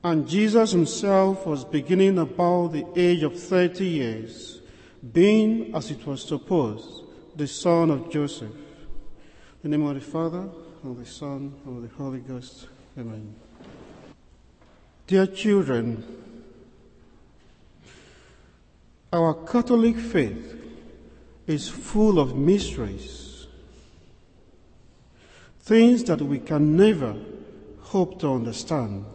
And Jesus himself was beginning about the age of 30 years, being, as it was supposed, the son of Joseph. In the name of the Father, and of the Son, and of the Holy Ghost. Amen. Dear children, our Catholic faith is full of mysteries, things that we can never hope to understand.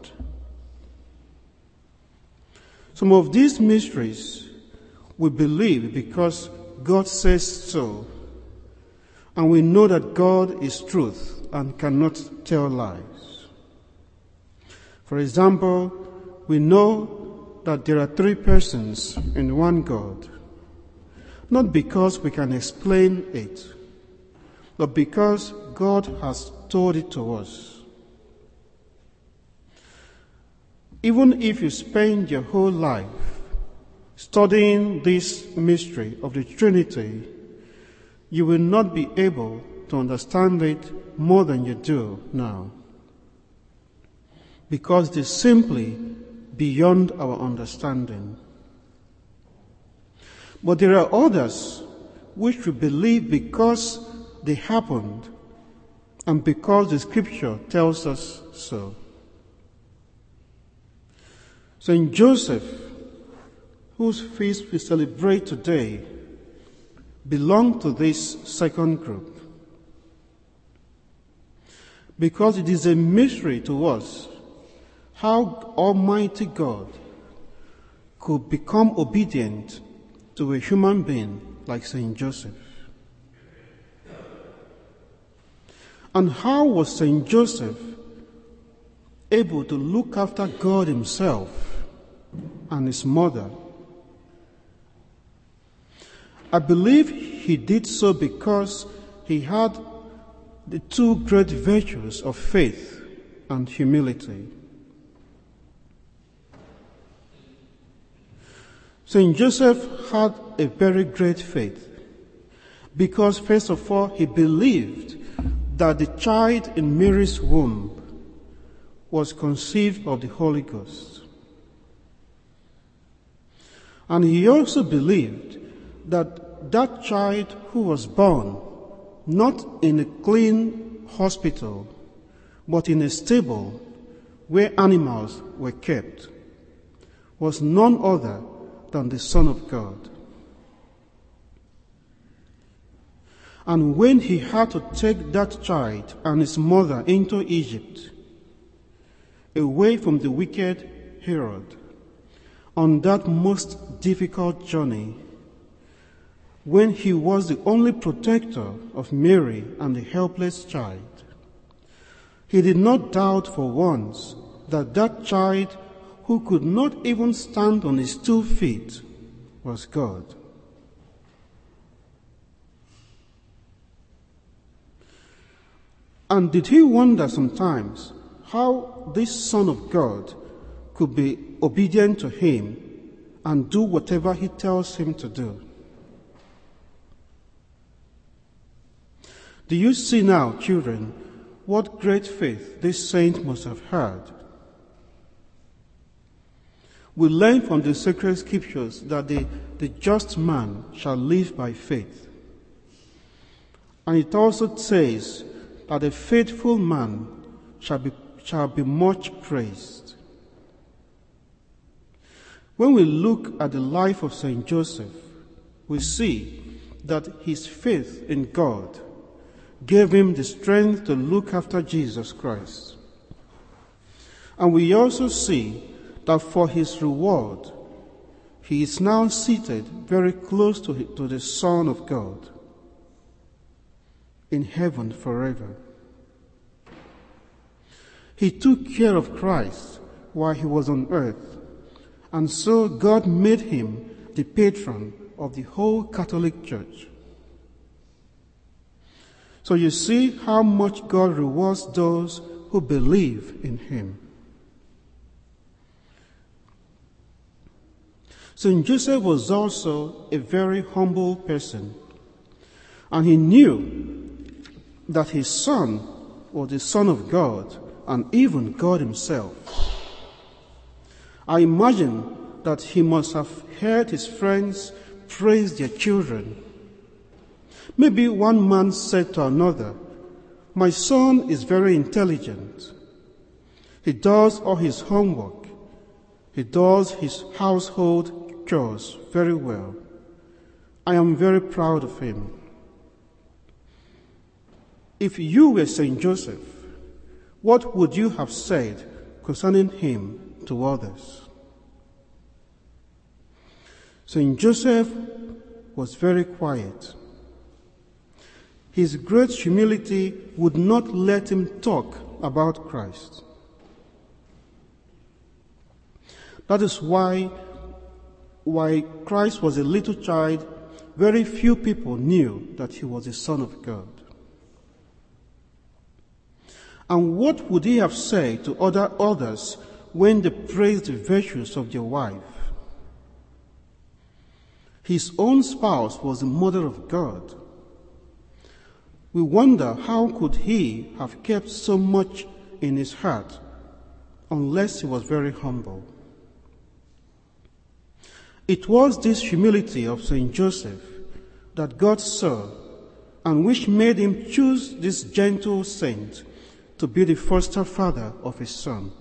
Some of these mysteries we believe because God says so, and we know that God is truth and cannot tell lies. For example, we know that there are three persons in one God, not because we can explain it, but because God has told it to us. Even if you spend your whole life studying this mystery of the Trinity, you will not be able to understand it more than you do now, because it is simply beyond our understanding. But there are others which we believe because they happened and because the Scripture tells us so. Saint Joseph, whose feast we celebrate today, belong to this second group, because it is a mystery to us how Almighty God could become obedient to a human being like Saint Joseph. And how was Saint Joseph able to look after God himself and his mother? I believe he did so because he had the two great virtues of faith and humility. Saint Joseph had a very great faith because, first of all, he believed that the child in Mary's womb was conceived of the Holy Ghost. And he also believed that that child who was born not in a clean hospital, but in a stable where animals were kept, was none other than the Son of God. And when he had to take that child and his mother into Egypt, away from the wicked Herod, on that most difficult journey, when he was the only protector of Mary and the helpless child, he did not doubt for once that that child, who could not even stand on his 2 feet, was God. And did he wonder sometimes how this Son of God could be obedient to him and do whatever he tells him to do? Do you see now, children, what great faith this saint must have had? We learn from the sacred scriptures that the just man shall live by faith. And it also says that a faithful man shall be much praised. When we look at the life of Saint Joseph, we see that his faith in God gave him the strength to look after Jesus Christ. And we also see that for his reward, he is now seated very close to the Son of God in heaven forever. He took care of Christ while he was on earth, and so God made him the patron of the whole Catholic Church. So you see how much God rewards those who believe in him. Saint Joseph was also a very humble person, and he knew that his son was the Son of God and even God himself. I imagine that he must have heard his friends praise their children. Maybe one man said to another, "My son is very intelligent. He does all his homework. He does his household chores very well. I am very proud of him." If you were Saint Joseph, what would you have said concerning him to others? Saint Joseph was very quiet. His great humility would not let him talk about Christ. That is why Christ was a little child, very few people knew that he was the Son of God. And what would he have said to others when they praised the virtues of their wife? His own spouse was the mother of God. We wonder how could he have kept so much in his heart unless he was very humble. It was this humility of Saint Joseph that God saw and which made him choose this gentle saint to be the foster father of his son.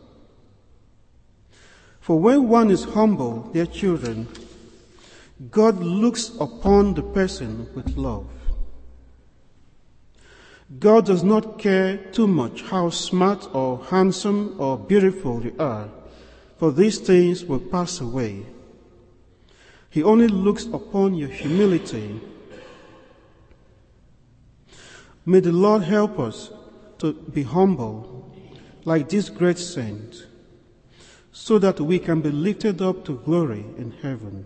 For when one is humble, dear children, God looks upon the person with love. God does not care too much how smart or handsome or beautiful you are, for these things will pass away. He only looks upon your humility. May the Lord help us to be humble like this great saint, so that we can be lifted up to glory in heaven.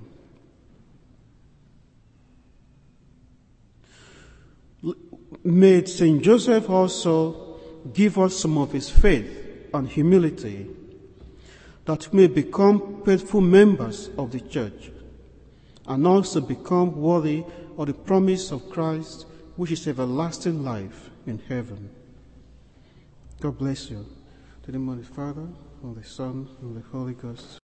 May Saint Joseph also give us some of his faith and humility, that we may become faithful members of the church and also become worthy of the promise of Christ, which is everlasting life in heaven. God bless you. To the name of the Father, and the Son, and the Holy Ghost.